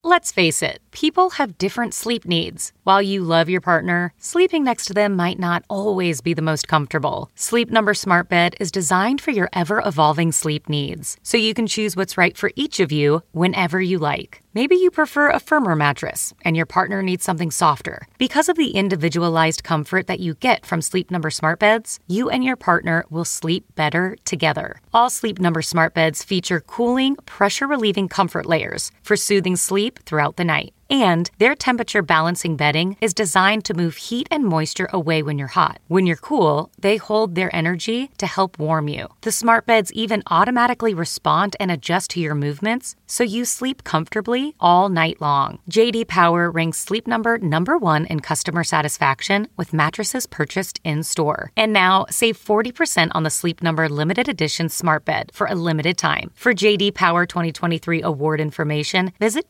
Let's face it, people have different sleep needs. While you love your partner, sleeping next to them might not always be the most comfortable. Sleep Number Smart Bed is designed for your ever-evolving sleep needs, so you can choose what's right for each of you whenever you like. Maybe you prefer a firmer mattress, and your partner needs something softer. Because of the individualized comfort that you get from Sleep Number Smart Beds, you and your partner will sleep better together. All Sleep Number Smart Beds feature cooling, pressure-relieving comfort layers for soothing sleep throughout the night. And their temperature balancing bedding is designed to move heat and moisture away when you're hot. When you're cool, they hold their energy to help warm you. The smart beds even automatically respond and adjust to your movements, so you sleep comfortably all night long. J.D. Power ranks Sleep Number #1 in customer satisfaction with mattresses purchased in-store. And now, save 40% on the Sleep Number limited edition smart bed for a limited time. For J.D. Power 2023 award information, visit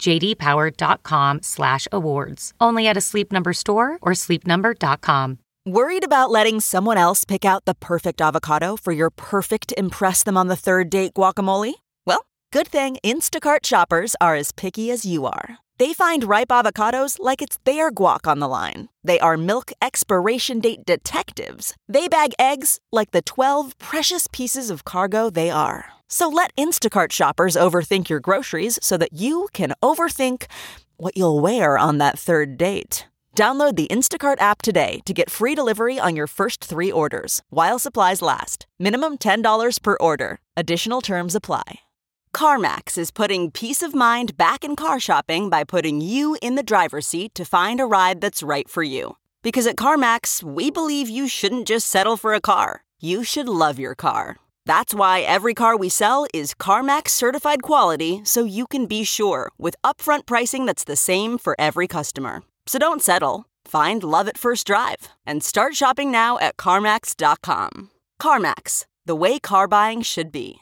jdpower.com/awards. Only at a Sleep Number store or sleepnumber.com. Worried about letting someone else pick out the perfect avocado for your perfect impress them on the third date guacamole? Well, good thing Instacart shoppers are as picky as you are. They find ripe avocados like it's their guac on the line. They are milk expiration date detectives. They bag eggs like the 12 precious pieces of cargo they are. So let Instacart shoppers overthink your groceries so that you can overthink what you'll wear on that third date. Download the Instacart app today to get free delivery on your first 3 orders, while supplies last. Minimum $10 per order. Additional terms apply. CarMax is putting peace of mind back in car shopping by putting you in the driver's seat to find a ride that's right for you. Because at CarMax, we believe you shouldn't just settle for a car. You should love your car. That's why every car we sell is CarMax certified quality, so you can be sure with upfront pricing that's the same for every customer. So don't settle. Find love at first drive and start shopping now at CarMax.com. CarMax, the way car buying should be.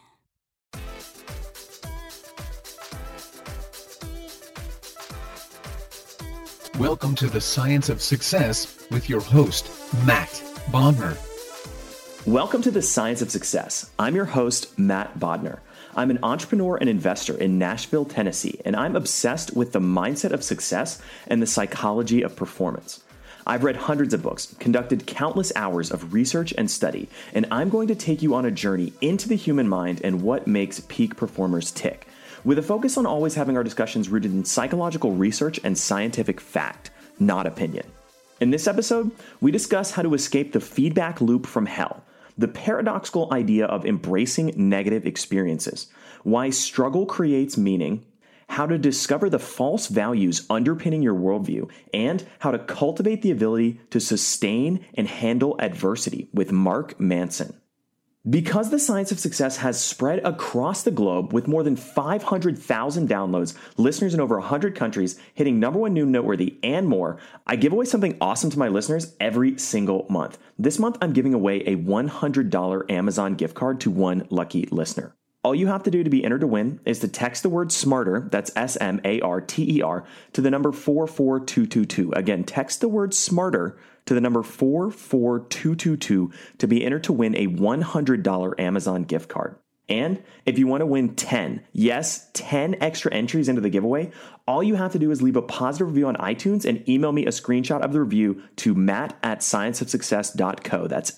Welcome to the Science of Success with your host, Matt Bodner. Welcome to the Science of Success. I'm your host, Matt Bodner. I'm an entrepreneur and investor in Nashville, Tennessee, and I'm obsessed with the mindset of success and the psychology of performance. I've read hundreds of books, conducted countless hours of research and study, and I'm going to take you on a journey into the human mind and what makes peak performers tick, with a focus on always having our discussions rooted in psychological research and scientific fact, not opinion. In this episode, we discuss how to escape the feedback loop from hell, the paradoxical idea of embracing negative experiences, why struggle creates meaning, how to discover the false values underpinning your worldview, and how to cultivate the ability to sustain and handle adversity with Mark Manson. Because the Science of Success has spread across the globe with more than 500,000 downloads, listeners in over 100 countries, hitting #1 new noteworthy, and more, I give away something awesome to my listeners every single month. This month, I'm giving away a $100 Amazon gift card to one lucky listener. All you have to do to be entered to win is to text the word SMARTER, that's SMARTER, to the number 44222. Again, text the word SMARTER to the number 44222 to be entered to win a $100 Amazon gift card. And if you want to win 10 extra entries into the giveaway, all you have to do is leave a positive review on iTunes and email me a screenshot of the review to matt@scienceofsuccess.co. That's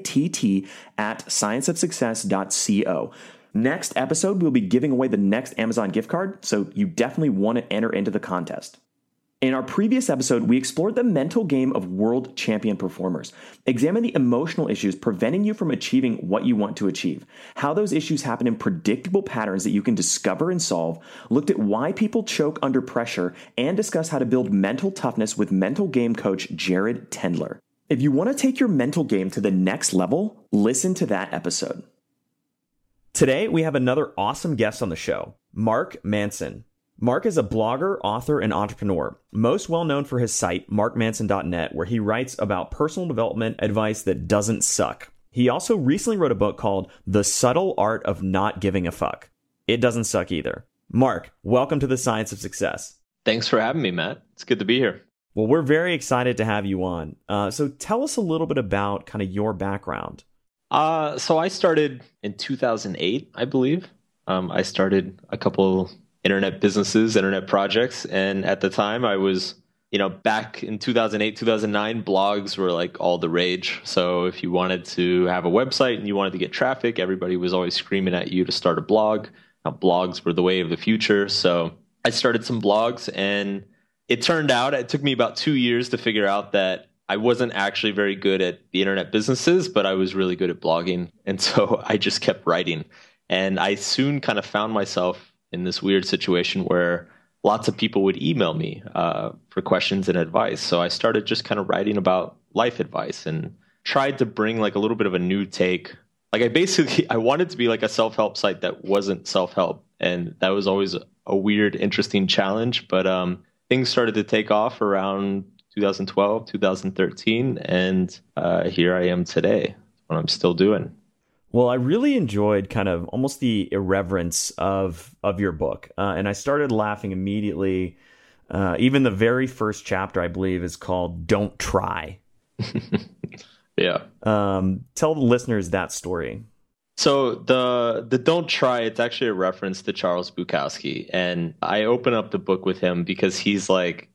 MATT@scienceofsuccess.co. Next episode, we'll be giving away the next Amazon gift card, so you definitely want to enter into the contest. In our previous episode, we explored the mental game of world champion performers, examined the emotional issues preventing you from achieving what you want to achieve, how those issues happen in predictable patterns that you can discover and solve, looked at why people choke under pressure, and discussed how to build mental toughness with mental game coach Jared Tendler. If you want to take your mental game to the next level, listen to that episode. Today, we have another awesome guest on the show, Mark Manson. Mark is a blogger, author, and entrepreneur, most well known for his site, markmanson.net, where he writes about personal development advice that doesn't suck. He also recently wrote a book called The Subtle Art of Not Giving a Fuck. It doesn't suck either. Mark, welcome to the Science of Success. Thanks for having me, Matt. It's good to be here. Well, we're very excited to have you on. So tell us a little bit about kind of your background. So I started in 2008, I believe. I started a couple internet businesses, internet projects. And at the time I was, back in 2008, 2009, blogs were like all the rage. So if you wanted to have a website and you wanted to get traffic, everybody was always screaming at you to start a blog. Now, blogs were the way of the future. So I started some blogs, and it turned out it took me about 2 years to figure out that I wasn't actually very good at the internet businesses, but I was really good at blogging. And so I just kept writing. And I soon kind of found myself in this weird situation where lots of people would email me for questions and advice. So I started just kind of writing about life advice and tried to bring like a little bit of a new take. Like I wanted to be like a self-help site that wasn't self-help. And that was always a weird, interesting challenge. But things started to take off around 2012, 2013. And here I am today, what I'm still doing. Well, I really enjoyed kind of almost the irreverence of your book. And I started laughing immediately. Even the very first chapter, I believe, is called Don't Try. Yeah. Tell the listeners that story. So the Don't Try, it's actually a reference to Charles Bukowski. And I open up the book with him because he's like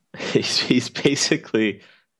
the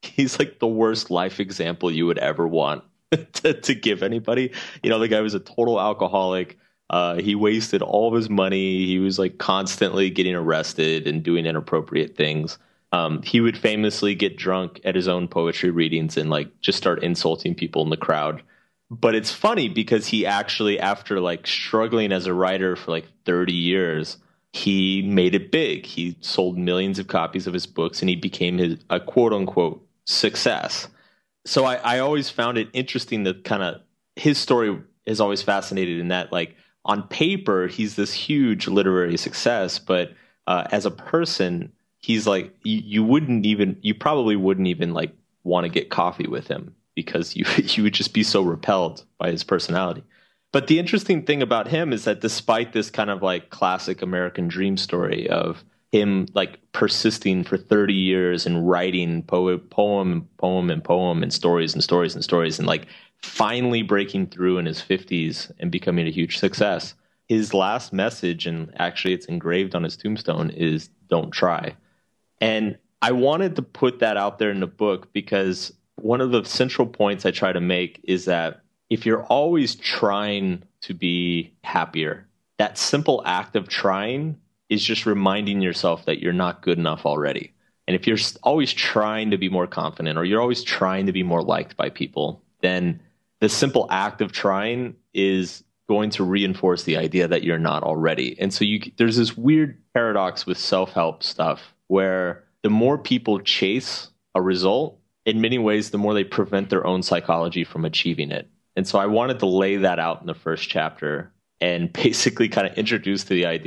worst life example you would ever want to give anybody. The guy was a total alcoholic. He wasted all of his money. He was like constantly getting arrested and doing inappropriate things. He would famously get drunk at his own poetry readings and like just start insulting people in the crowd. But it's funny because he actually, after like struggling as a writer for like 30 years, he made it big. He sold millions of copies of his books and he became a quote unquote success. So I always found it interesting that kind of his story is always fascinated in that, like, on paper, he's this huge literary success, but as a person, he's like, you probably wouldn't even like want to get coffee with him because you would just be so repelled by his personality. But the interesting thing about him is that despite this kind of like classic American dream story of him like persisting for 30 years and writing poem and stories and like finally breaking through in his 50s and becoming a huge success, his last message, and actually it's engraved on his tombstone, is don't try. And I wanted to put that out there in the book because one of the central points I try to make is that if you're always trying to be happier, that simple act of trying is just reminding yourself that you're not good enough already. And if you're always trying to be more confident or you're always trying to be more liked by people, then the simple act of trying is going to reinforce the idea that you're not already. And so there's this weird paradox with self-help stuff where the more people chase a result, in many ways, the more they prevent their own psychology from achieving it. And so I wanted to lay that out in the first chapter and basically kind of introduce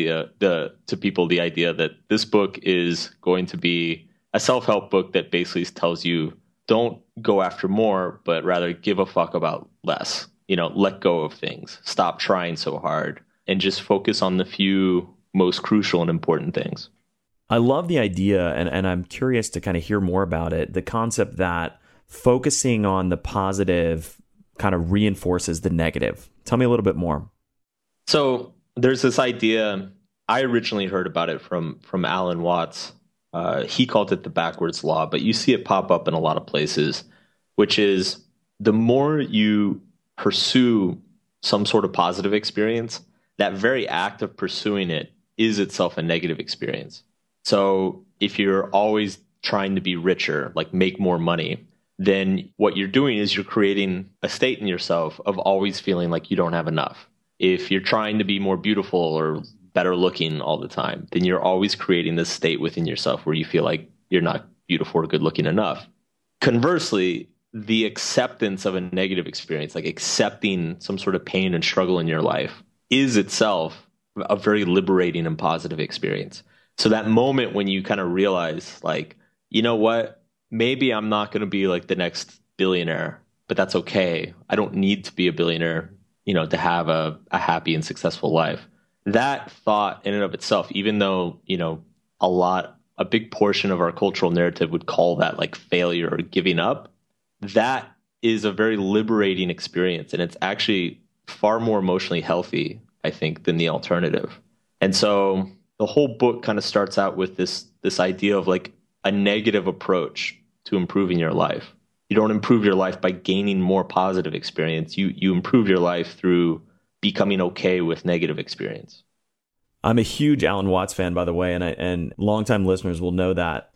to people the idea that this book is going to be a self-help book that basically tells you don't go after more, but rather give a fuck about less. Let go of things, stop trying so hard, and just focus on the few most crucial and important things. I love the idea, and I'm curious to kind of hear more about it. The concept that focusing on the positive kind of reinforces the negative. Tell me a little bit more. So there's this idea, I originally heard about it from Alan Watts. He called it the backwards law, but you see it pop up in a lot of places, which is the more you pursue some sort of positive experience, that very act of pursuing it is itself a negative experience. So if you're always trying to be richer, like make more money, then what you're doing is you're creating a state in yourself of always feeling like you don't have enough. If you're trying to be more beautiful or better looking all the time, then you're always creating this state within yourself where you feel like you're not beautiful or good looking enough. Conversely, the acceptance of a negative experience, like accepting some sort of pain and struggle in your life, is itself a very liberating and positive experience. So that moment when you kind of realize, like, you know what, maybe I'm not going to be like the next billionaire, but that's okay. I don't need to be a billionaire, to have a happy and successful life. That thought in and of itself, even though, a big portion of our cultural narrative would call that like failure or giving up, that is a very liberating experience. And it's actually far more emotionally healthy, I think, than the alternative. And so the whole book kind of starts out with this idea of like a negative approach to improving your life. You don't improve your life by gaining more positive experience. You improve your life through becoming okay with negative experience. I'm a huge Alan Watts fan, by the way, and longtime listeners will know that.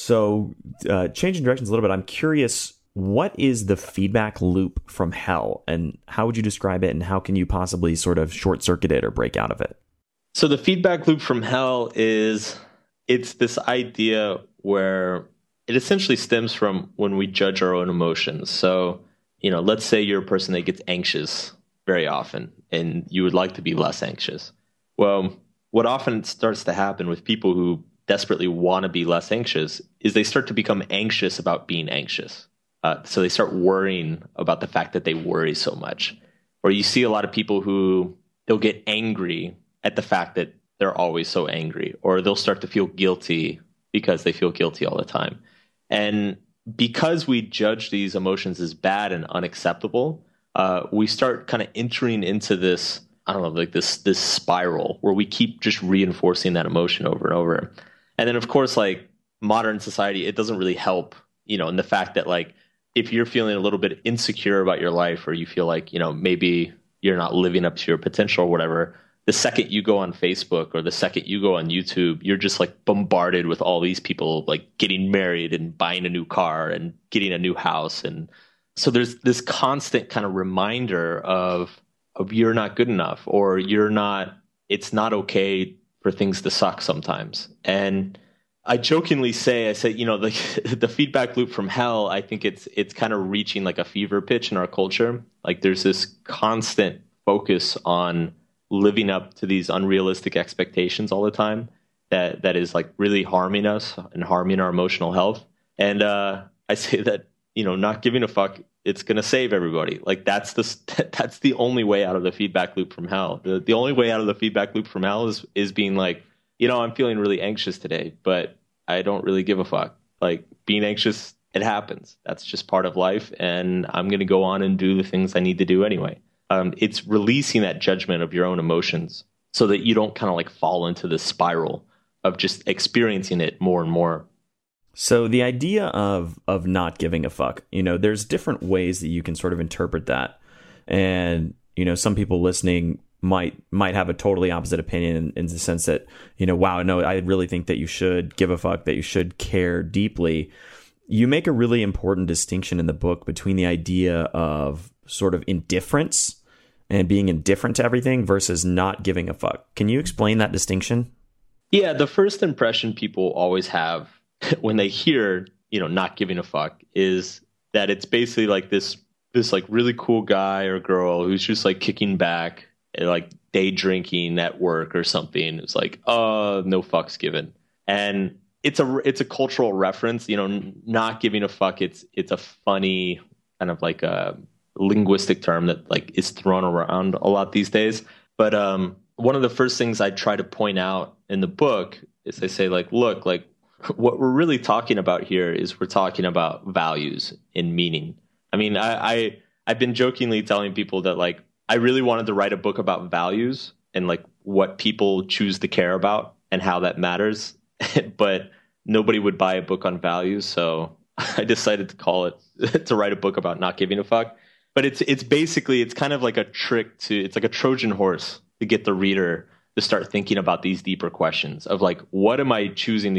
So changing directions a little bit, I'm curious, what is the feedback loop from hell, and how would you describe it, and how can you possibly sort of short-circuit it or break out of it? So the feedback loop from hell it's this idea where it essentially stems from when we judge our own emotions. So, let's say you're a person that gets anxious very often and you would like to be less anxious. Well, what often starts to happen with people who desperately want to be less anxious is they start to become anxious about being anxious. So they start worrying about the fact that they worry so much. Or you see a lot of people who they'll get angry at the fact that they're always so angry, or they'll start to feel guilty because they feel guilty all the time. And because we judge these emotions as bad and unacceptable, we start kind of entering into this, I don't know, like this spiral where we keep just reinforcing that emotion over and over. And then, of course, like modern society, it doesn't really help, in the fact that like if you're feeling a little bit insecure about your life, or you feel like, maybe you're not living up to your potential or whatever, the second you go on Facebook or the second you go on YouTube, you're just like bombarded with all these people like getting married and buying a new car and getting a new house. And so there's this constant kind of reminder of you're not good enough, or it's not okay for things to suck sometimes. And I jokingly say, the feedback loop from hell, I think it's kind of reaching like a fever pitch in our culture. Like there's this constant focus on living up to these unrealistic expectations all the time that is like really harming us and harming our emotional health. And I say that, not giving a fuck, it's going to save everybody. Like that's the only way out of the feedback loop from hell. The only way out of the feedback loop from hell is being like, I'm feeling really anxious today, but I don't really give a fuck. Like being anxious, it happens. That's just part of life. And I'm going to go on and do the things I need to do anyway. It's releasing that judgment of your own emotions so that you don't kind of like fall into this spiral of just experiencing it more and more. So the idea of not giving a fuck, there's different ways that you can sort of interpret that. And, some people listening might have a totally opposite opinion in the sense that, wow, no, I really think that you should give a fuck, that you should care deeply. You make a really important distinction in the book between the idea of sort of indifference and being indifferent to everything versus not giving a fuck. Can you explain that distinction? Yeah, the first impression people always have when they hear, not giving a fuck is that it's basically like this like really cool guy or girl who's just like kicking back and like day drinking at work or something. It's like, no fucks given. And it's a cultural reference, not giving a fuck. It's a funny kind of like a linguistic term that like is thrown around a lot these days. But one of the first things I try to point out in the book is I say like, look, like what we're really talking about here is we're talking about values and meaning. I mean, I've been jokingly telling people that like I really wanted to write a book about values and like what people choose to care about and how that matters, but nobody would buy a book on values, so I decided to write a book about not giving a fuck. But it's basically, it's kind of like a trick it's like a Trojan horse to get the reader to start thinking about these deeper questions of like, what am I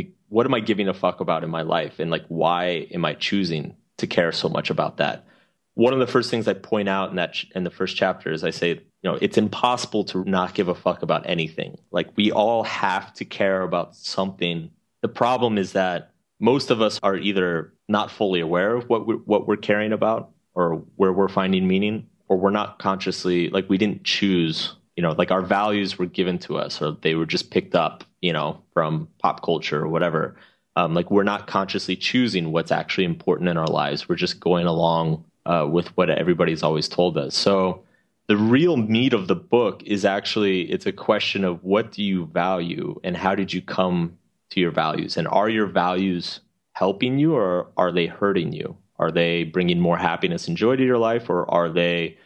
giving a fuck about in my life? And like, why am I choosing to care so much about that? One of the first things I point out in the first chapter is I say, it's impossible to not give a fuck about anything. Like we all have to care about something. The problem is that most of us are either not fully aware of what we're caring about or where we're finding meaning, or we're not consciously, like we didn't choose, like our values were given to us or they were just picked up, from pop culture or whatever. Like we're not consciously choosing what's actually important in our lives. We're just going along with what everybody's always told us. So the real meat of the book is actually, it's a question of what do you value and how did you come to your values? And are your values helping you or are they hurting you? Are they bringing more happiness and joy to your life, or are they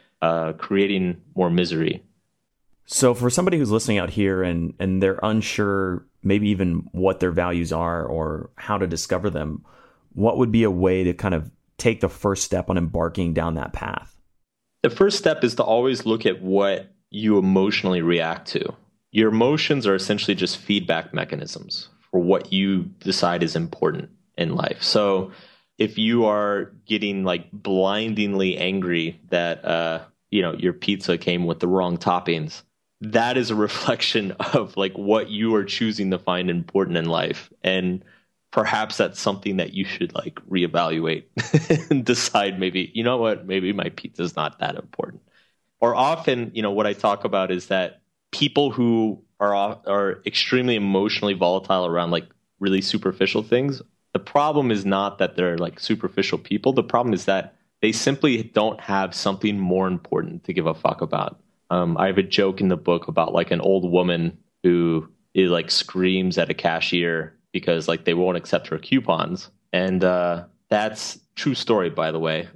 creating more misery? So for somebody who's listening out here and they're unsure maybe even what their values are or how to discover them, what would be a way to kind of take the first step on embarking down that path? The first step is to always look at what you emotionally react to. Your emotions are essentially just feedback mechanisms for what you decide is important in life. So if you are getting like blindingly angry that your pizza came with the wrong toppings, that is a reflection of like what you are choosing to find important in life. And perhaps that's something that you should like reevaluate and decide maybe, you know what, maybe my pizza is not that important. Or often, what I talk about is that people who are extremely emotionally volatile around like really superficial things, the problem is not that they're like superficial people. The problem is that they simply don't have something more important to give a fuck about. I have a joke in the book about like an old woman who like screams at a cashier because like they won't accept her coupons. And that's true story, by the way.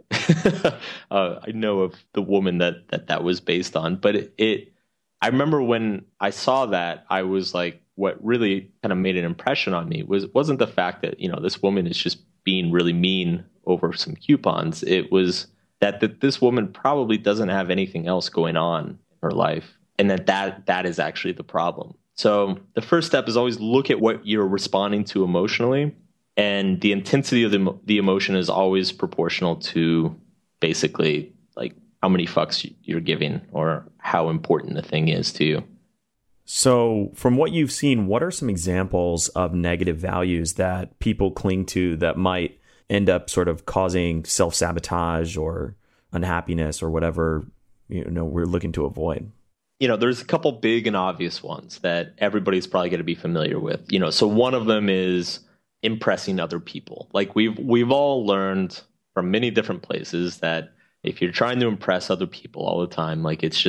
I know of the woman that was based on, but I remember when I saw that, I was like, what really kind of made an impression on me wasn't the fact that, this woman is just being really mean over some coupons. It was that this woman probably doesn't have anything else going on in her life. And that is actually the problem. So the first step is always look at what you're responding to emotionally. And the intensity of the emotion is always proportional to basically like how many fucks you're giving or how important the thing is to you. So from what you've seen, what are some examples of negative values that people cling to that might end up sort of causing self-sabotage or unhappiness or whatever, we're looking to avoid? There's a couple big and obvious ones that everybody's probably going to be familiar with. So one of them is impressing other people. Like we've all learned from many different places that if you're trying to impress other people all the time, like things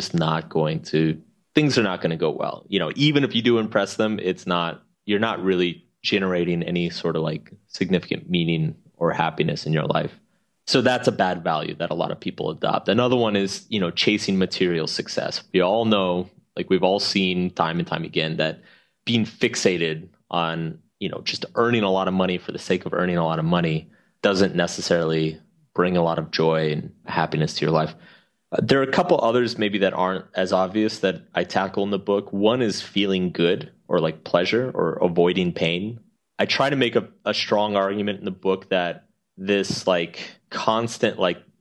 are not going to go well. Even if you do impress them, you're not really generating any sort of like significant meaning or happiness in your life. So that's a bad value that a lot of people adopt. Another one is, chasing material success. We all know, like we've all seen time and time again, that being fixated on, just earning a lot of money for the sake of earning a lot of money doesn't necessarily bring a lot of joy and happiness to your life. There are a couple others maybe that aren't as obvious that I tackle in the book. One is feeling good or like pleasure or avoiding pain. I try to make a strong argument in the book that this like constant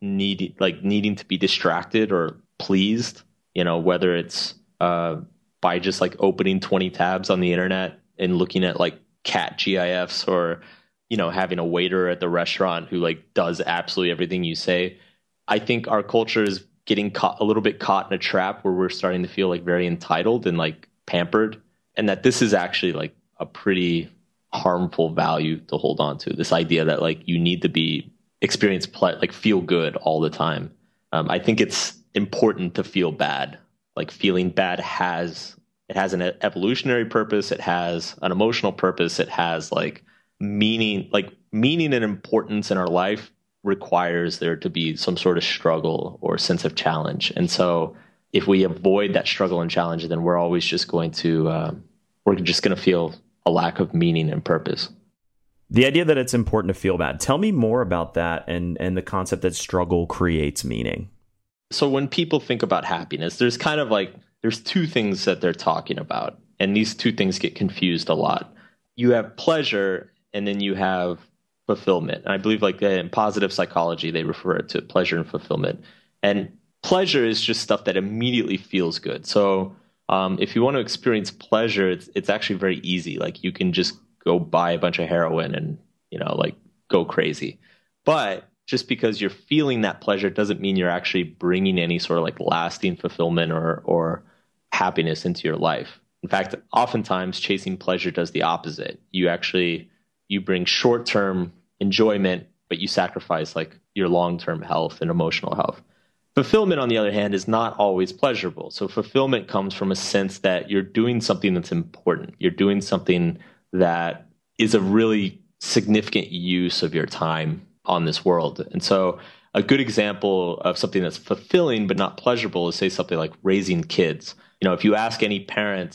needing to be distracted or pleased, whether it's by just like opening 20 tabs on the internet and looking at like cat GIFs or having a waiter at the restaurant who like does absolutely everything you say. I think our culture is getting a little bit caught in a trap where we're starting to feel like very entitled and like pampered, and that this is actually like a pretty harmful value to hold on to. This idea that like you need to feel good all the time. I think it's important to feel bad. Like feeling bad has an evolutionary purpose. It has an emotional purpose. It has like meaning and importance in our life requires there to be some sort of struggle or sense of challenge. And so if we avoid that struggle and challenge, then we're always just going to feel a lack of meaning and purpose. The idea that it's important to feel bad. Tell me more about that and the concept that struggle creates meaning. So when people think about happiness, there's two things that they're talking about. And these two things get confused a lot. You have pleasure and then you have fulfillment. And I believe like in positive psychology, they refer it to pleasure and fulfillment. And pleasure is just stuff that immediately feels good. So if you want to experience pleasure, it's actually very easy. Like you can just go buy a bunch of heroin and, like go crazy. But just because you're feeling that pleasure doesn't mean you're actually bringing any sort of like lasting fulfillment or happiness into your life. In fact, oftentimes chasing pleasure does the opposite. You bring short-term enjoyment, but you sacrifice like your long-term health and emotional health. Fulfillment, on the other hand, is not always pleasurable. So fulfillment comes from a sense that you're doing something that's important. You're doing something that is a really significant use of your time on this world. And so a good example of something that's fulfilling but not pleasurable is, say, something like raising kids. If you ask any parents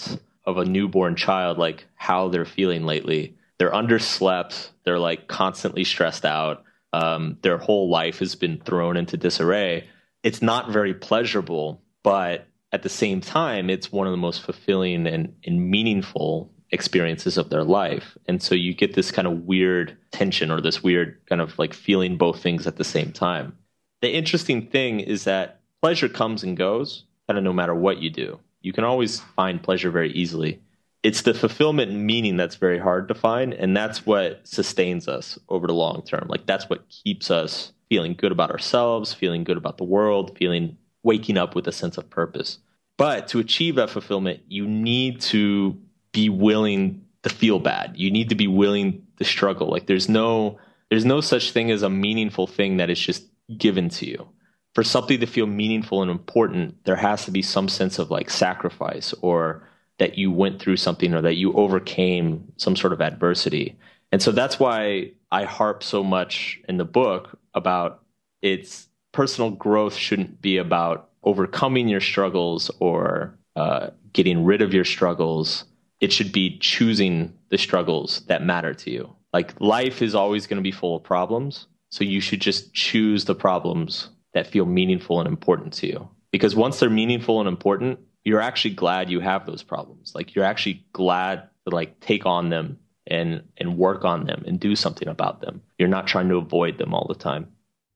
of a newborn child, like how they're feeling lately. They're underslept. They're like constantly stressed out. Their whole life has been thrown into disarray. It's not very pleasurable, but at the same time, it's one of the most fulfilling and meaningful experiences of their life. And so you get this kind of weird tension, or this weird kind of like feeling both things at the same time. The interesting thing is that pleasure comes and goes, kind of no matter what you do. You can always find pleasure very easily. It's the fulfillment and meaning that's very hard to find, and that's what sustains us over the long term. Like that's what keeps us feeling good about ourselves, feeling good about the world, waking up with a sense of purpose. But to achieve that fulfillment, you need to be willing to feel bad. You need to be willing to struggle. Like there's no such thing as a meaningful thing that is just given to you. For something to feel meaningful and important, there has to be some sense of like sacrifice, or that you went through something, or that you overcame some sort of adversity. And so that's why I harp so much in the book about its personal growth shouldn't be about overcoming your struggles or getting rid of your struggles. It should be choosing the struggles that matter to you. Like life is always going to be full of problems. So you should just choose the problems that feel meaningful and important to you. Because once they're meaningful and important, you're actually glad you have those problems. Like you're actually glad to like take on them and work on them and do something about them. You're not trying to avoid them all the time.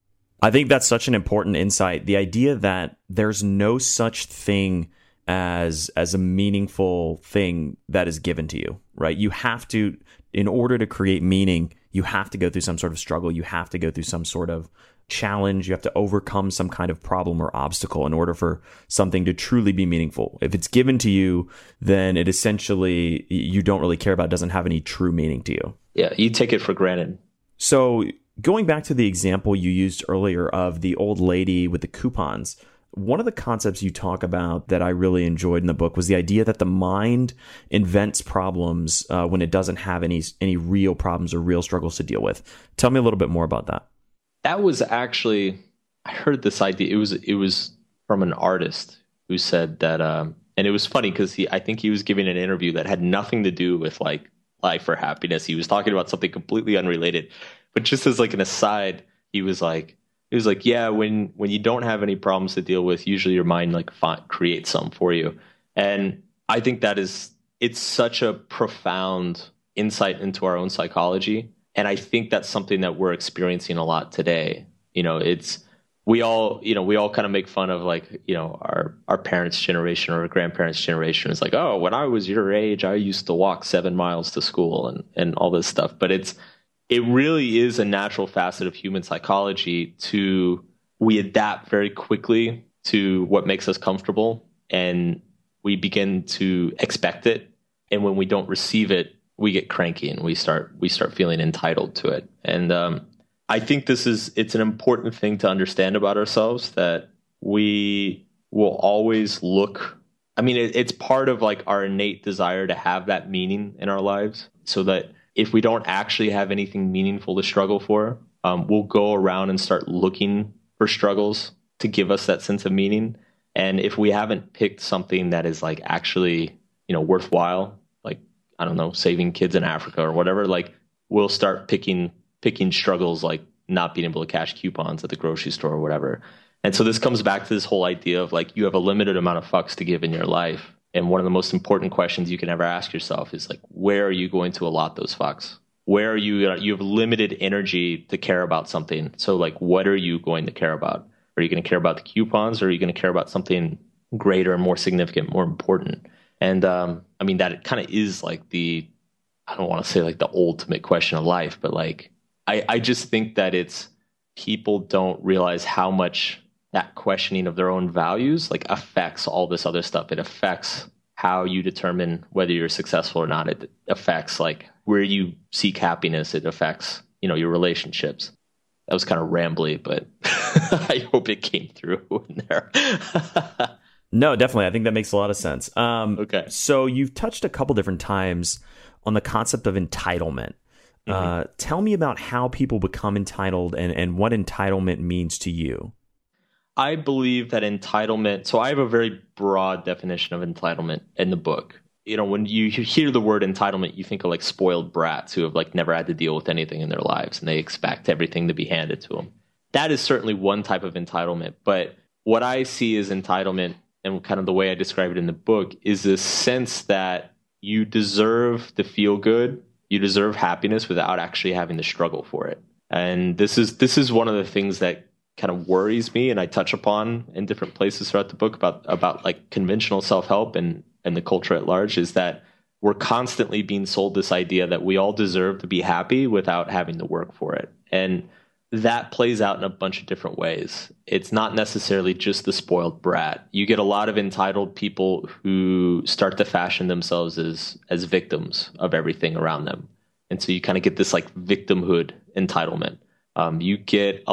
I think that's such an important insight. The idea that there's no such thing as a meaningful thing that is given to you, right? You have to, in order to create meaning, you have to go through some sort of struggle. You have to go through some sort of challenge. You have to overcome some kind of problem or obstacle in order for something to truly be meaningful. If it's given to you, then it essentially, you don't really care about, doesn't have any true meaning to you. Yeah, you take it for granted. So going back to the example you used earlier of the old lady with the coupons, one of the concepts you talk about that I really enjoyed in the book was the idea that the mind invents problems when it doesn't have any real problems or real struggles to deal with. Tell me a little bit more about that. That was actually, I heard this idea. It was from an artist who said that, and it was funny because I think he was giving an interview that had nothing to do with like life or happiness. He was talking about something completely unrelated, but just as like an aside, he was like, yeah, when you don't have any problems to deal with, usually your mind like creates some for you. And I think it's such a profound insight into our own psychology. And I think that's something that we're experiencing a lot today. You know, we all kind of make fun of like, you know, our parents' generation or our grandparents' generation. It's like, oh, when I was your age, I used to walk 7 miles to school and all this stuff. But it really is a natural facet of human psychology we adapt very quickly to what makes us comfortable, and we begin to expect it. And when we don't receive it, we get cranky and we start feeling entitled to it. And I think it's an important thing to understand about ourselves, that we will always look. I mean, it's part of like our innate desire to have that meaning in our lives, so that if we don't actually have anything meaningful to struggle for, we'll go around and start looking for struggles to give us that sense of meaning. And if we haven't picked something that is like actually, you know, worthwhile, like, I don't know, saving kids in Africa or whatever, like we'll start picking struggles like not being able to cash coupons at the grocery store or whatever. And so this comes back to this whole idea of like, you have a limited amount of fucks to give in your life. And one of the most important questions you can ever ask yourself is like, where are you going to allot those fucks? Where are you have limited energy to care about something. So like, what are you going to care about? Are you going to care about the coupons, or are you going to care about something greater, more significant, more important? And I mean, that kind of is like I don't want to say like the ultimate question of life, but like, I just think that people don't realize how much that questioning of their own values like affects all this other stuff. It affects how you determine whether you're successful or not. It affects like where you seek happiness. It affects, you know, your relationships. That was kind of rambly, but I hope it came through in there. No, definitely. I think that makes a lot of sense. Okay. So you've touched a couple different times on the concept of entitlement. Tell me about how people become entitled and what entitlement means to you. I believe that entitlement, so I have a very broad definition of entitlement in the book. when you hear the word entitlement, you think of like spoiled brats who have like never had to deal with anything in their lives and they expect everything to be handed to them. That is certainly one type of entitlement. But what I see as entitlement, and kind of the way I describe it in the book, is this sense that you deserve to feel good, you deserve happiness without actually having to struggle for it. And this is one of the things that kind of worries me, and I touch upon in different places throughout the book about like conventional self-help and the culture at large, is that we're constantly being sold this idea that we all deserve to be happy without having to work for it. And that plays out in a bunch of different ways. It's not necessarily just the spoiled brat. You get a lot of entitled people who start to fashion themselves as victims of everything around them. And so you kind of get this like victimhood entitlement. You get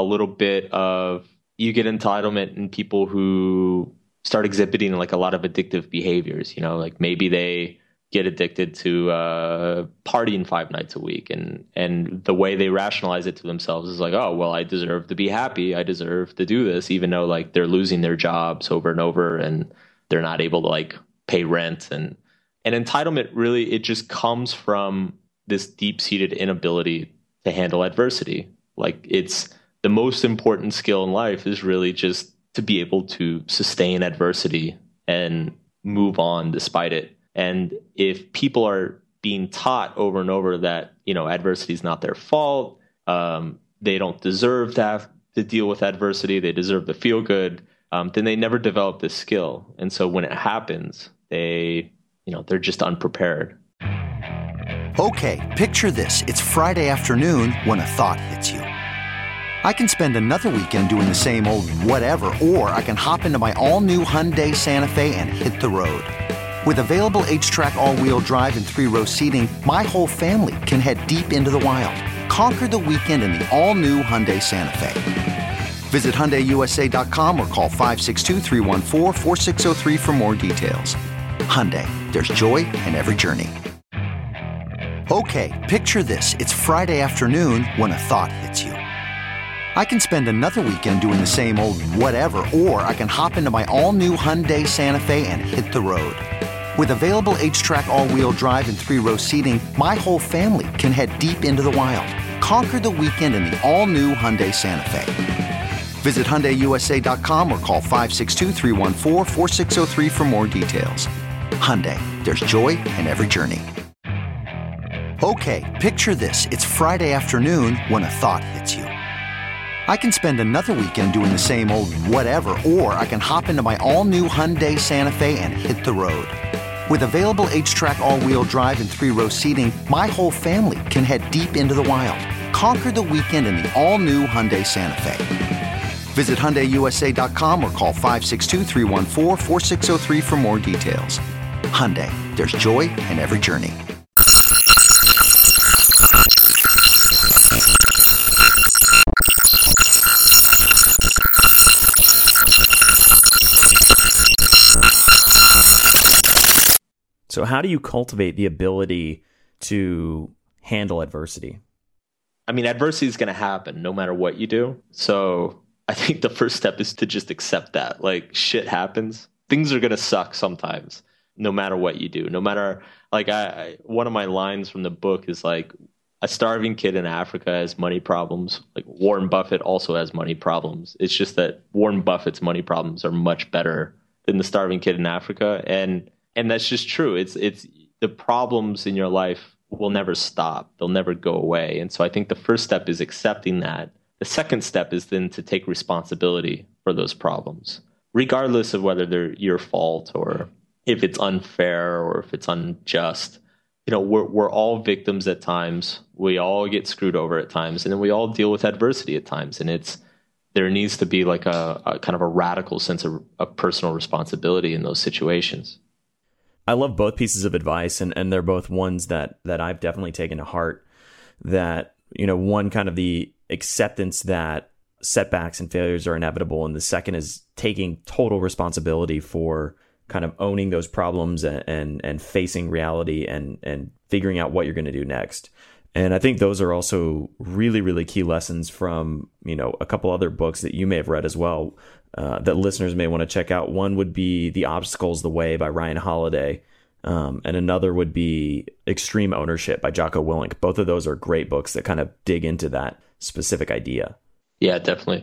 entitlement in people who start exhibiting like a lot of addictive behaviors, like maybe they get addicted to partying 5 nights a week. And the way they rationalize it to themselves is like, oh, well, I deserve to be happy. I deserve to do this, even though like they're losing their jobs over and over and they're not able to like pay rent. And entitlement really, it just comes from this deep-seated inability to handle adversity. Like it's the most important skill in life is really just to be able to sustain adversity and move on despite it. And if people are being taught over and over that, adversity is not their fault, they don't deserve to have to deal with adversity, they deserve to feel good, then they never develop this skill. And so when it happens, they're just unprepared. Okay, picture this. It's Friday afternoon when a thought hits you. I can spend another weekend doing the same old whatever, or I can hop into my all-new Hyundai Santa Fe and hit the road. With available H-Track all-wheel drive and 3-row seating, my whole family can head deep into the wild. Conquer the weekend in the all-new Hyundai Santa Fe. Visit HyundaiUSA.com or call 562-314-4603 for more details. Hyundai, there's joy in every journey. Okay, picture this. It's Friday afternoon when a thought hits you. I can spend another weekend doing the same old whatever, or I can hop into my all-new Hyundai Santa Fe and hit the road. With available H-Track all-wheel drive and 3-row seating, my whole family can head deep into the wild. Conquer the weekend in the all-new Hyundai Santa Fe. Visit HyundaiUSA.com or call 562-314-4603 for more details. Hyundai, there's joy in every journey. Okay, picture this. It's Friday afternoon when a thought hits you. I can spend another weekend doing the same old whatever, or I can hop into my all-new Hyundai Santa Fe and hit the road. With available H-Track all-wheel drive and 3-row seating, my whole family can head deep into the wild. Conquer the weekend in the all-new Hyundai Santa Fe. Visit HyundaiUSA.com or call 562-314-4603 for more details. Hyundai, there's joy in every journey. So how do you cultivate the ability to handle adversity? I mean, adversity is going to happen no matter what you do. So I think the first step is to just accept that. Like, shit happens. Things are going to suck sometimes, no matter what you do. No matter, like, one of my lines from the book is like, a starving kid in Africa has money problems. Like, Warren Buffett also has money problems. It's just that Warren Buffett's money problems are much better than the starving kid in Africa. And that's just true. It's the problems in your life will never stop. They'll never go away. And so I think the first step is accepting that. The second step is then to take responsibility for those problems, regardless of whether they're your fault or if it's unfair or if it's unjust. We're all victims at times. We all get screwed over at times, and then we all deal with adversity at times. And there needs to be like a kind of a radical sense of personal responsibility in those situations. I love both pieces of advice, and they're both ones that I've definitely taken to heart. That, one, kind of the acceptance that setbacks and failures are inevitable, and the second is taking total responsibility for kind of owning those problems and facing reality and figuring out what you're going to do next. And I think those are also really, really key lessons from, a couple other books that you may have read as well, that listeners may want to check out. One would be The Obstacle's the Way by Ryan Holiday. And another would be Extreme Ownership by Jocko Willink. Both of those are great books that kind of dig into that specific idea. Yeah, definitely.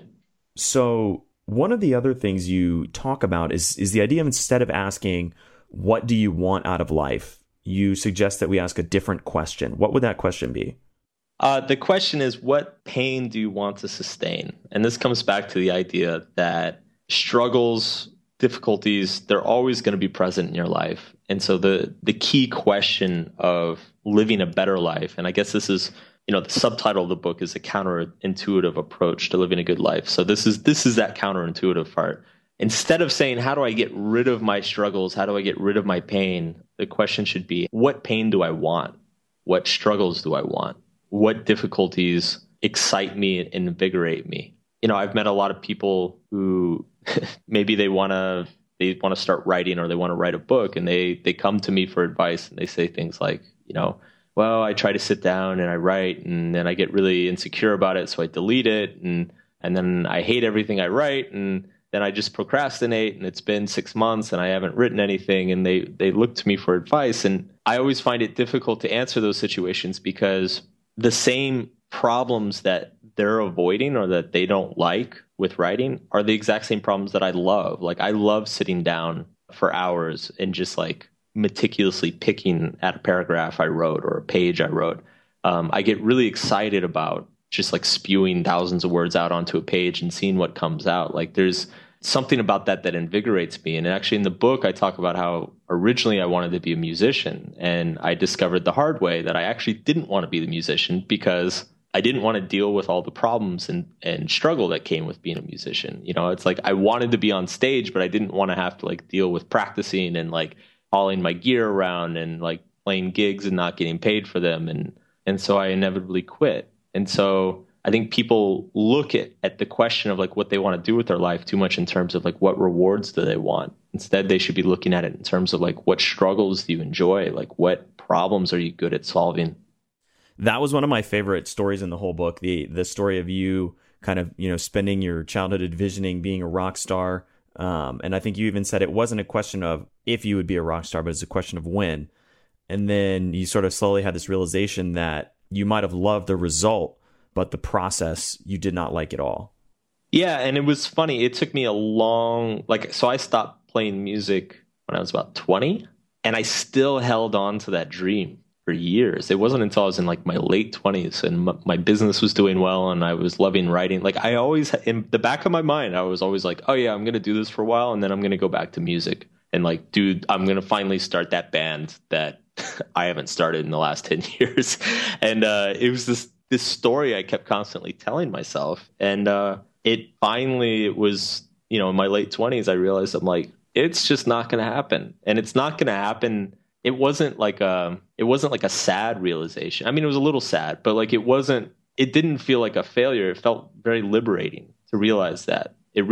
So one of the other things you talk about is the idea of, instead of asking, what do you want out of life, you suggest that we ask a different question. What would that question be? The question is, what pain do you want to sustain? And this comes back to the idea that struggles, difficulties, they're always going to be present in your life. And so the key question of living a better life, and I guess this is, the subtitle of the book is a counterintuitive approach to living a good life. So this is that counterintuitive part. Instead of saying, how do I get rid of my struggles? How do I get rid of my pain? The question should be, what pain do I want? What struggles do I want? What difficulties excite me and invigorate me? I've met a lot of people who maybe they want to start writing, or they want to write a book, and they come to me for advice, and they say things like, well, I try to sit down and I write, and then I get really insecure about it, so I delete it, and then I hate everything I write, and then I just procrastinate, and it's been 6 months and I haven't written anything, and they look to me for advice. And I always find it difficult to answer those situations, because the same problems that they're avoiding or that they don't like with writing are the exact same problems that I love. Like, I love sitting down for hours and just like meticulously picking at a paragraph I wrote or a page I wrote. I get really excited about just like spewing thousands of words out onto a page and seeing what comes out. Like, there's something about that invigorates me. And actually in the book, I talk about how originally I wanted to be a musician, and I discovered the hard way that I actually didn't want to be the musician, because I didn't want to deal with all the problems and struggle that came with being a musician. It's like I wanted to be on stage, but I didn't want to have to like deal with practicing and like hauling my gear around and like playing gigs and not getting paid for them. And so I inevitably quit. And so I think people look at the question of like what they want to do with their life too much in terms of like what rewards do they want. Instead, they should be looking at it in terms of like what struggles do you enjoy? Like what problems are you good at solving? That was one of my favorite stories in the whole book. The story of you kind of, spending your childhood envisioning being a rock star. And I think you even said it wasn't a question of if you would be a rock star, but it's a question of when. And then you sort of slowly had this realization that you might have loved the result, but the process you did not like at all. Yeah, and it was funny. It took me so I stopped playing music when I was about 20, and I still held on to that dream for years. It wasn't until I was in like my late 20s and my business was doing well and I was loving writing. Like, I always, in the back of my mind, I was always like, oh yeah, I'm going to do this for a while and then I'm going to go back to music. And like, I'm going to finally start that band that I haven't started in the last 10 years. And it was this story I kept constantly telling myself. And it was, in my late 20s, I realized I'm like, it's just not going to happen. And it's not going to happen. It wasn't like a sad realization. I mean, it was a little sad, but like it didn't feel like a failure. It felt very liberating to realize that.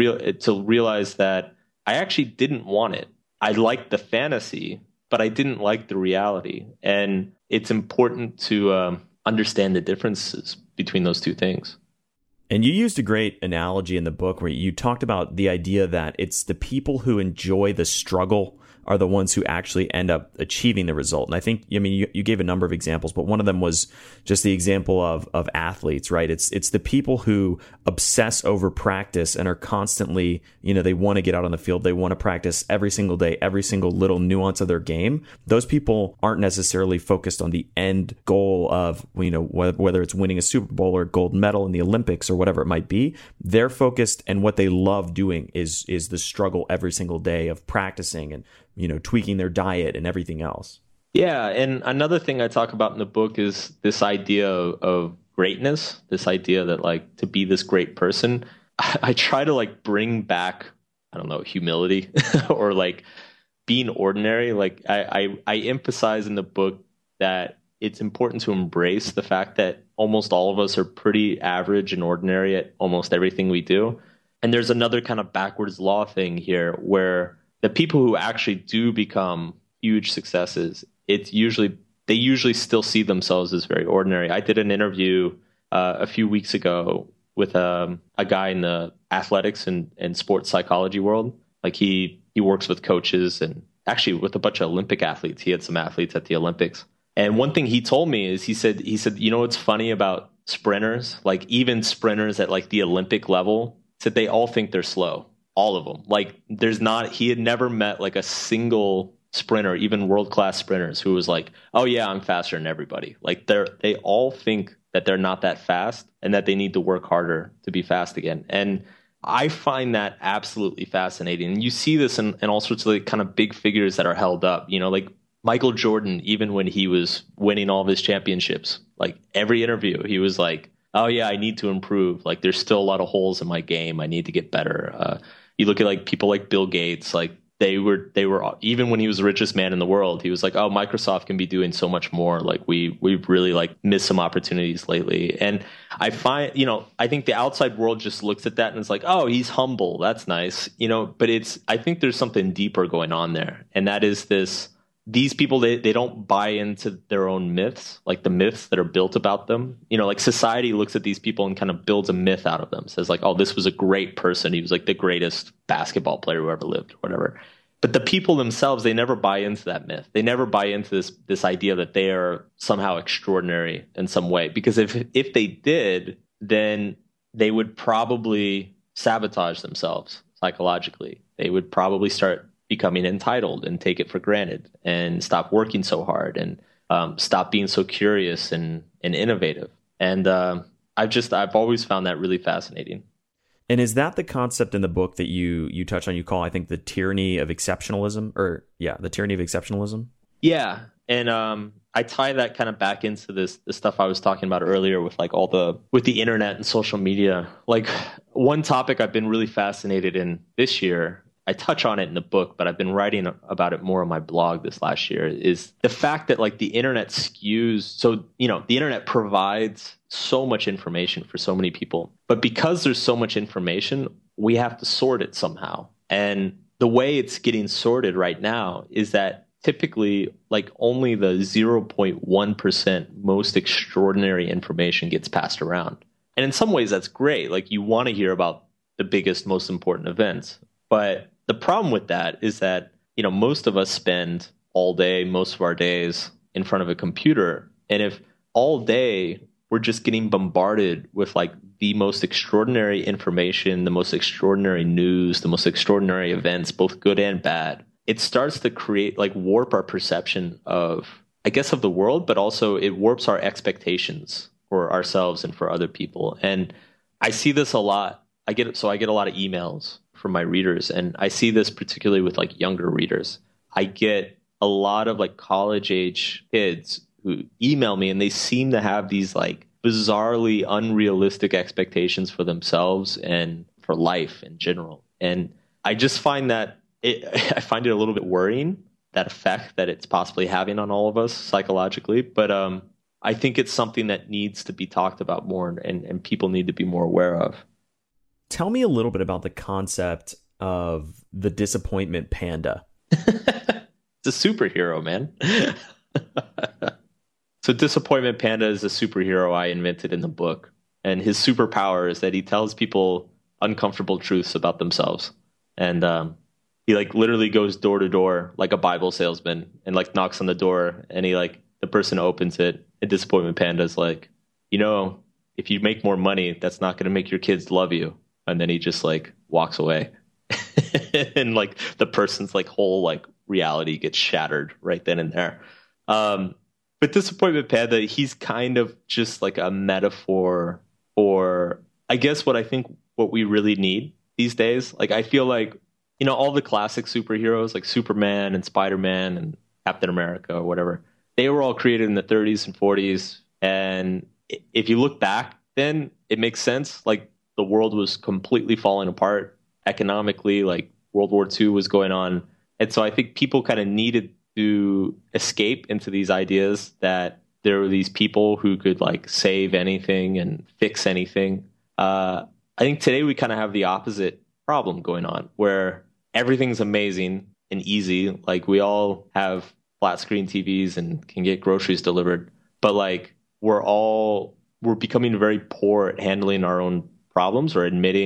To realize that I actually didn't want it. I liked the fantasy, but I didn't like the reality. And it's important to understand the differences between those two things. And you used a great analogy in the book where you talked about the idea that it's the people who enjoy the struggle are the ones who actually end up achieving the result. And I think, you gave a number of examples, but one of them was just the example of athletes, right? It's the people who obsess over practice and are constantly, they want to get out on the field. They want to practice every single day, every single little nuance of their game. Those people aren't necessarily focused on the end goal of, whether it's winning a Super Bowl or a gold medal in the Olympics or whatever it might be. They're focused, and what they love doing is the struggle every single day of practicing and tweaking their diet and everything else. Yeah. And another thing I talk about in the book is this idea of greatness, this idea that like to be this great person, I try to like bring back, I don't know, humility or like being ordinary. Like I emphasize in the book that it's important to embrace the fact that almost all of us are pretty average and ordinary at almost everything we do. And there's another kind of backwards law thing here where the people who actually do become huge successes, they usually still see themselves as very ordinary. I did an interview a few weeks ago with a guy in the athletics and sports psychology world. Like he works with coaches and actually with a bunch of Olympic athletes. He had some athletes at the Olympics. And one thing he told me is he said, you know, what's funny about sprinters, like even sprinters at like the Olympic level, said they all think they're slow. All of them. Like he had never met like a single sprinter, even world-class sprinters, who was like, oh yeah, I'm faster than everybody. Like they all think that they're not that fast and that they need to work harder to be fast again. And I find that absolutely fascinating. And you see this in all sorts of like kind of big figures that are held up, you know, like Michael Jordan, even when he was winning all of his championships, like every interview, he was like, oh yeah, I need to improve. Like there's still a lot of holes in my game. I need to get better. You look at like people like Bill Gates, like they were even when he was the richest man in the world, he was like, oh, Microsoft can be doing so much more. Like we've really like missed some opportunities lately. And I find, you know, I think the outside world just looks at that and it's like, oh, he's humble. That's nice. You know, but I think there's something deeper going on there. And that is these people, they don't buy into their own myths, like the myths that are built about them. You know, like society looks at these people and kind of builds a myth out of them. Says like, oh, this was a great person. He was like the greatest basketball player who ever lived, or whatever. But the people themselves, they never buy into that myth. They never buy into this idea that they are somehow extraordinary in some way. Because if they did, then they would probably sabotage themselves psychologically. They would probably start becoming entitled and take it for granted and stop working so hard and stop being so curious and innovative. And I've always found that really fascinating. And is that the concept in the book that you touch on? You call, I think, the tyranny of exceptionalism, the tyranny of exceptionalism. Yeah, and I tie that kind of back into the stuff I was talking about earlier with like with the internet and social media. Like one topic I've been really fascinated in this year, I touch on it in the book, but I've been writing about it more on my blog this last year, is the fact that like the internet skews. So, you know, the internet provides so much information for so many people, but because there's so much information, we have to sort it somehow. And the way it's getting sorted right now is that typically like only the 0.1% most extraordinary information gets passed around. And in some ways that's great. Like you want to hear about the biggest, most important events. But the problem with that is that, you know, most of us spend all day, most of our days in front of a computer. And if all day we're just getting bombarded with like the most extraordinary information, the most extraordinary news, the most extraordinary events, both good and bad, it starts to create like warp our perception of, I guess, of the world, but also it warps our expectations for ourselves and for other people. And I see this a lot. I get a lot of emails from my readers, and I see this particularly with like younger readers. I get a lot of like college age kids who email me and they seem to have these like bizarrely unrealistic expectations for themselves and for life in general. And I just find that I find it a little bit worrying, that effect that it's possibly having on all of us psychologically. But I think it's something that needs to be talked about more and people need to be more aware of. Tell me a little bit about the concept of the disappointment panda. It's a superhero, man. So Disappointment Panda is a superhero I invented in the book. And his superpower is that he tells people uncomfortable truths about themselves. And he like literally goes door to door like a Bible salesman and like knocks on the door, and he like the person opens it, and Disappointment Panda is like, you know, if you make more money, that's not going to make your kids love you. And then he just like walks away. And like the person's like whole like reality gets shattered right then and there. But Disappointment Panda, he's kind of just like a metaphor for, I guess, what we really need these days. Like, I feel like, you know, all the classic superheroes like Superman and Spider-Man and Captain America or whatever, they were all created in the 30s and 40s. And if you look back then, it makes sense. Like, the world was completely falling apart economically, like World War II was going on. And so I think people kind of needed to escape into these ideas that there were these people who could like save anything and fix anything. I think today we kind of have the opposite problem going on, where everything's amazing and easy. Like, we all have flat screen TVs and can get groceries delivered, but like we're becoming very poor at handling our own problems or admitting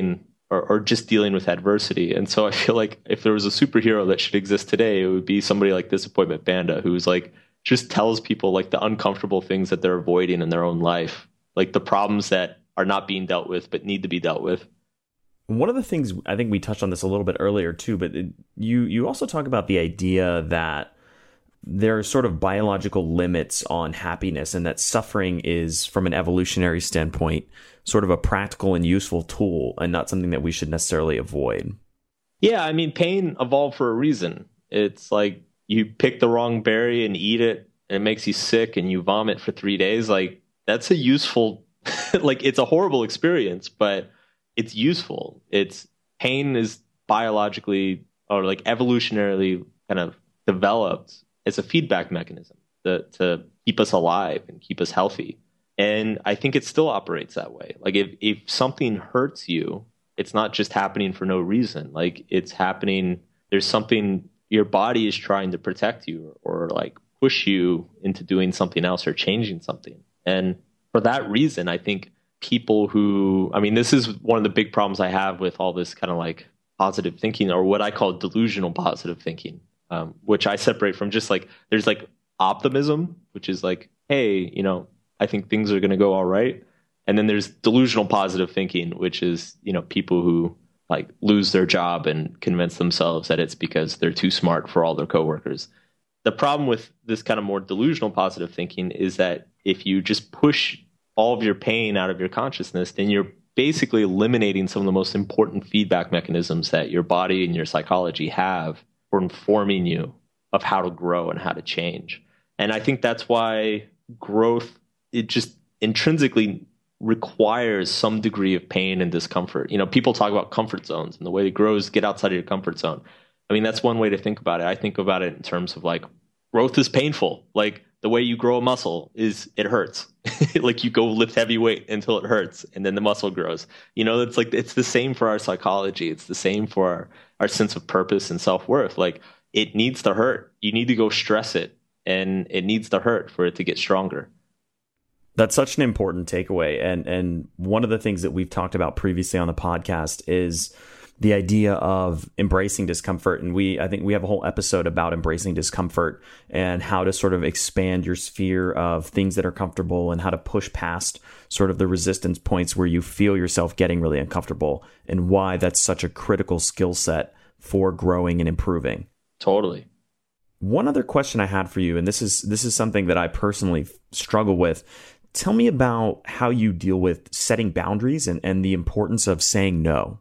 or just dealing with adversity. And so I feel like if there was a superhero that should exist today, it would be somebody like Disappointment Panda, who's like just tells people like the uncomfortable things that they're avoiding in their own life, like the problems that are not being dealt with but need to be dealt with. One of the things, I think we touched on this a little bit earlier too, but you also talk about the idea that there are sort of biological limits on happiness, and that suffering is, from an evolutionary standpoint, sort of a practical and useful tool and not something that we should necessarily avoid. Yeah, I mean, pain evolved for a reason. It's like you pick the wrong berry and eat it, and it makes you sick and you vomit for 3 days. Like, that's a useful, like, it's a horrible experience, but it's useful. Pain is biologically or like evolutionarily kind of developed as a feedback mechanism to keep us alive and keep us healthy. And I think it still operates that way. Like if something hurts you, it's not just happening for no reason. Like it's happening, there's something, your body is trying to protect you or like push you into doing something else or changing something. And for that reason, I think people who, I mean, this is one of the big problems I have with all this kind of like positive thinking, or what I call delusional positive thinking. Which I separate from just like, there's like optimism, which is like, hey, I think things are going to go all right. And then there's delusional positive thinking, which is, people who like lose their job and convince themselves that it's because they're too smart for all their coworkers. The problem with this kind of more delusional positive thinking is that if you just push all of your pain out of your consciousness, then you're basically eliminating some of the most important feedback mechanisms that your body and your psychology have for informing you of how to grow and how to change. And I think that's why growth, it just intrinsically requires some degree of pain and discomfort. People talk about comfort zones, and the way it grows, get outside of your comfort zone. I mean, that's one way to think about it. I think about it in terms of like, growth is painful. Like the way you grow a muscle is it hurts. Like you go lift heavy weight until it hurts, and then the muscle grows. It's like, it's the same for our psychology. It's the same for our sense of purpose and self-worth. Like it needs to hurt. You need to go stress it, and it needs to hurt for it to get stronger. That's such an important takeaway. And one of the things that we've talked about previously on the podcast is the idea of embracing discomfort. And I think we have a whole episode about embracing discomfort and how to sort of expand your sphere of things that are comfortable and how to push past sort of the resistance points where you feel yourself getting really uncomfortable, and why that's such a critical skill set for growing and improving. Totally. One other question I had for you, and this is something that I personally struggle with. Tell me about how you deal with setting boundaries and the importance of saying no.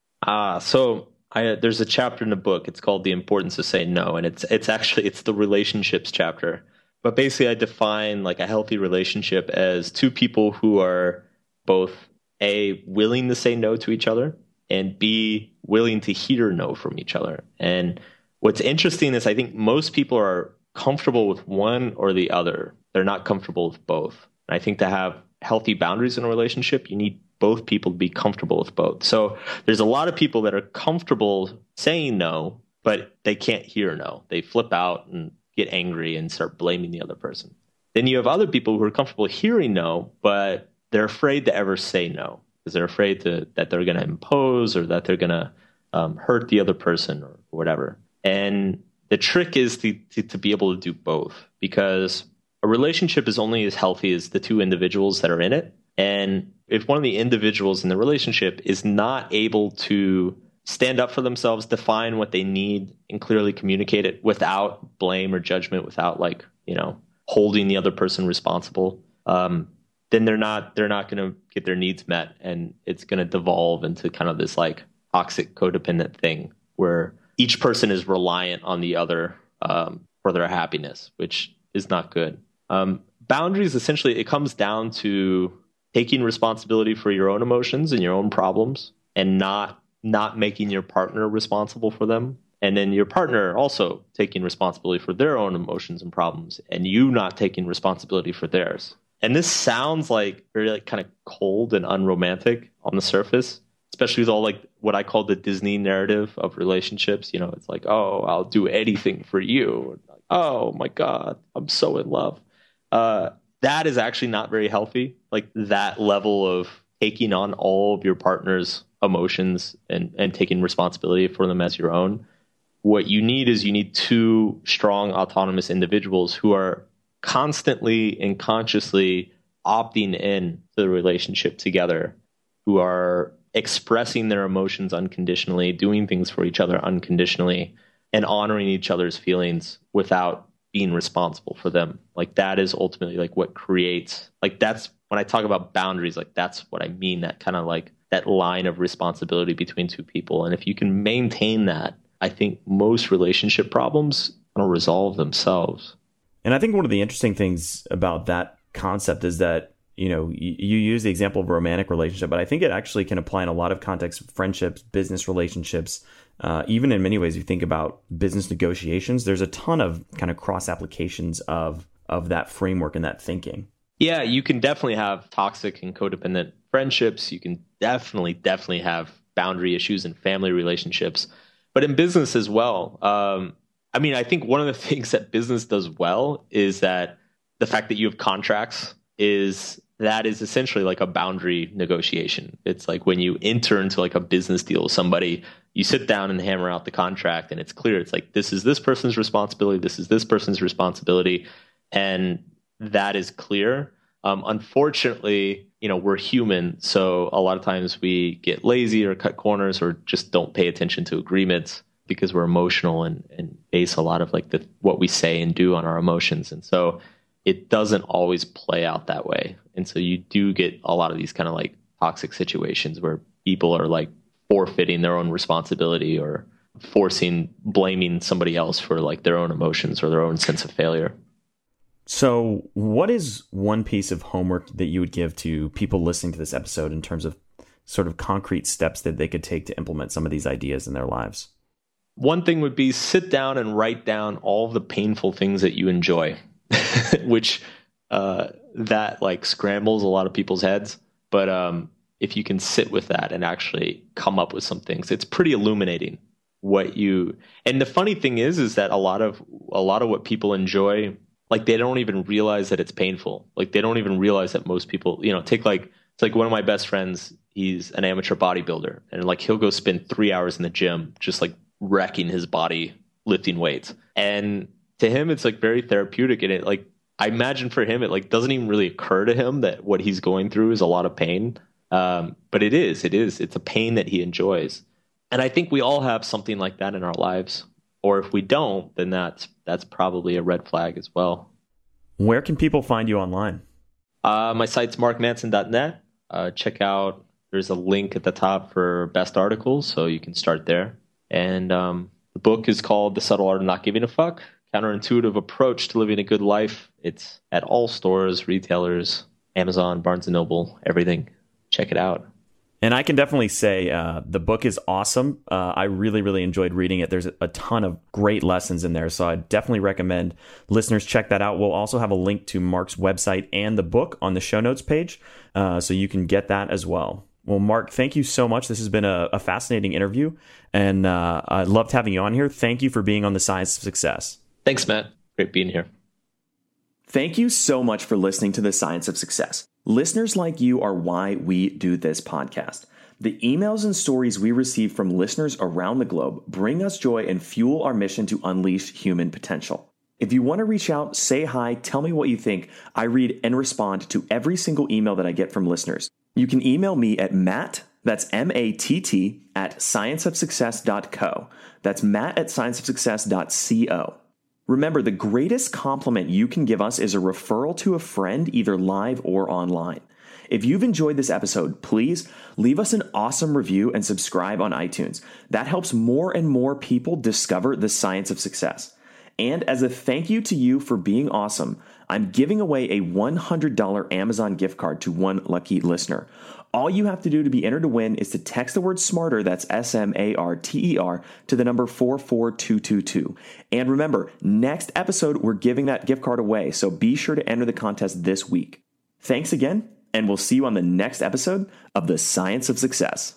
So there's a chapter in the book. It's called The Importance of Saying No. And it's the relationships chapter. But basically I define like a healthy relationship as two people who are both A, willing to say no to each other, and B, willing to hear no from each other. And what's interesting is I think most people are comfortable with one or the other. They're not comfortable with both. And I think to have healthy boundaries in a relationship, you need both people to be comfortable with both. So there's a lot of people that are comfortable saying no, but they can't hear no. They flip out and get angry and start blaming the other person. Then you have other people who are comfortable hearing no, but they're afraid to ever say no because they're afraid that they're going to impose or that they're going to hurt the other person or whatever. And the trick is to be able to do both, because a relationship is only as healthy as the two individuals that are in it. And if one of the individuals in the relationship is not able to stand up for themselves, define what they need, and clearly communicate it without blame or judgment, without holding the other person responsible, then they're not going to get their needs met, and it's going to devolve into kind of this like toxic codependent thing where each person is reliant on the other for their happiness, which is not good. Boundaries, essentially, it comes down to taking responsibility for your own emotions and your own problems, and not making your partner responsible for them. And then your partner also taking responsibility for their own emotions and problems, and you not taking responsibility for theirs. And this sounds like very kind of cold and unromantic on the surface, especially with all like what I call the Disney narrative of relationships. It's like, oh, I'll do anything for you. Like, oh my God, I'm so in love. That is actually not very healthy. Like that level of taking on all of your partner's emotions and taking responsibility for them as your own. What you need two strong autonomous individuals who are constantly and consciously opting in to the relationship together, who are expressing their emotions unconditionally, doing things for each other unconditionally, and honoring each other's feelings without being responsible for them. Like that is ultimately like what creates, like that's when I talk about boundaries, like that's what I mean, that kind of like that line of responsibility between two people. And if you can maintain that, I think most relationship problems will resolve themselves. And I think one of the interesting things about that concept is that, you know, you use the example of a romantic relationship, but I think it actually can apply in a lot of contexts, friendships, business relationships. Even in many ways, you think about business negotiations, there's a ton of kind of cross applications of that framework and that thinking. Yeah, you can definitely have toxic and codependent friendships. You can definitely have boundary issues in family relationships, but in business as well. I mean, I think one of the things that business does well is that the fact that you have contracts is essentially like a boundary negotiation. It's like when you enter into like a business deal with somebody, you sit down and hammer out the contract and it's clear. It's like, this is this person's responsibility. This is this person's responsibility. And that is clear. Unfortunately, you know, we're human. So a lot of times we get lazy or cut corners or just don't pay attention to agreements because we're emotional and base a lot of like what we say and do on our emotions. And so it doesn't always play out that way. And so you do get a lot of these kind of like toxic situations where people are like forfeiting their own responsibility or blaming somebody else for like their own emotions or their own sense of failure. So what is one piece of homework that you would give to people listening to this episode in terms of sort of concrete steps that they could take to implement some of these ideas in their lives? One thing would be sit down and write down all of the painful things that you enjoy, which that like scrambles a lot of people's heads. But if you can sit with that and actually come up with some things, it's pretty illuminating and the funny thing is that a lot of what people enjoy, like they don't even realize that it's painful. Like they don't even realize that most people, you know, it's like one of my best friends, he's an amateur bodybuilder and like he'll go spend 3 hours in the gym just like wrecking his body lifting weights. And to him, it's like very therapeutic. And it like, I imagine for him, it like doesn't even really occur to him that what he's going through is a lot of pain. But it's a pain that he enjoys. And I think we all have something like that in our lives. Or if we don't, then that's probably a red flag as well. Where can people find you online? My site's markmanson.net. Check out, there's a link at the top for best articles, so you can start there. And the book is called The Subtle Art of Not Giving a Fuck, Counterintuitive Approach to Living a Good Life. It's at all stores, retailers, Amazon, Barnes & Noble, everything. Check it out. And I can definitely say the book is awesome. I really, really enjoyed reading it. There's a ton of great lessons in there. So I definitely recommend listeners check that out. We'll also have a link to Mark's website and the book on the show notes page. So you can get that as well. Well, Mark, thank you so much. This has been a fascinating interview. And I loved having you on here. Thank you for being on The Science of Success. Thanks, Matt. Great being here. Thank you so much for listening to The Science of Success. Listeners like you are why we do this podcast. The emails and stories we receive from listeners around the globe bring us joy and fuel our mission to unleash human potential. If you want to reach out, say hi, tell me what you think. I read and respond to every single email that I get from listeners. You can email me at Matt, that's M-A-T-T, at scienceofsuccess.co. That's Matt at scienceofsuccess.co. Remember, the greatest compliment you can give us is a referral to a friend, either live or online. If you've enjoyed this episode, please leave us an awesome review and subscribe on iTunes. That helps more and more people discover the science of success. And as a thank you to you for being awesome, I'm giving away a $100 Amazon gift card to one lucky listener. All you have to do to be entered to win is to text the word SMARTER, that's SMARTER, to the number 44222. And remember, next episode, we're giving that gift card away, so be sure to enter the contest this week. Thanks again, and we'll see you on the next episode of The Science of Success.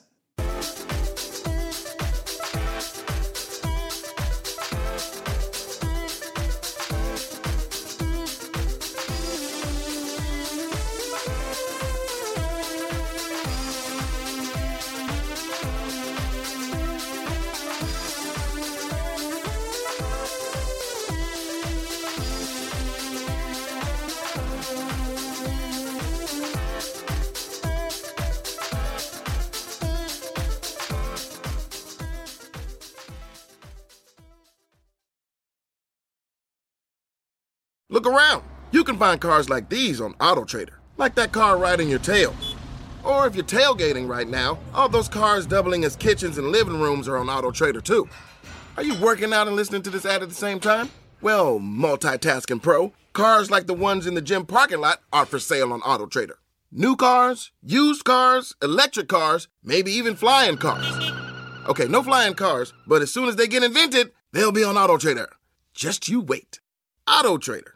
Look around. You can find cars like these on AutoTrader, like that car riding your tail. Or if you're tailgating right now, all those cars doubling as kitchens and living rooms are on AutoTrader too. Are you working out and listening to this ad at the same time? Well, multitasking pro, cars like the ones in the gym parking lot are for sale on AutoTrader. New cars, used cars, electric cars, maybe even flying cars. Okay, no flying cars, but as soon as they get invented, they'll be on AutoTrader. Just you wait. AutoTrader.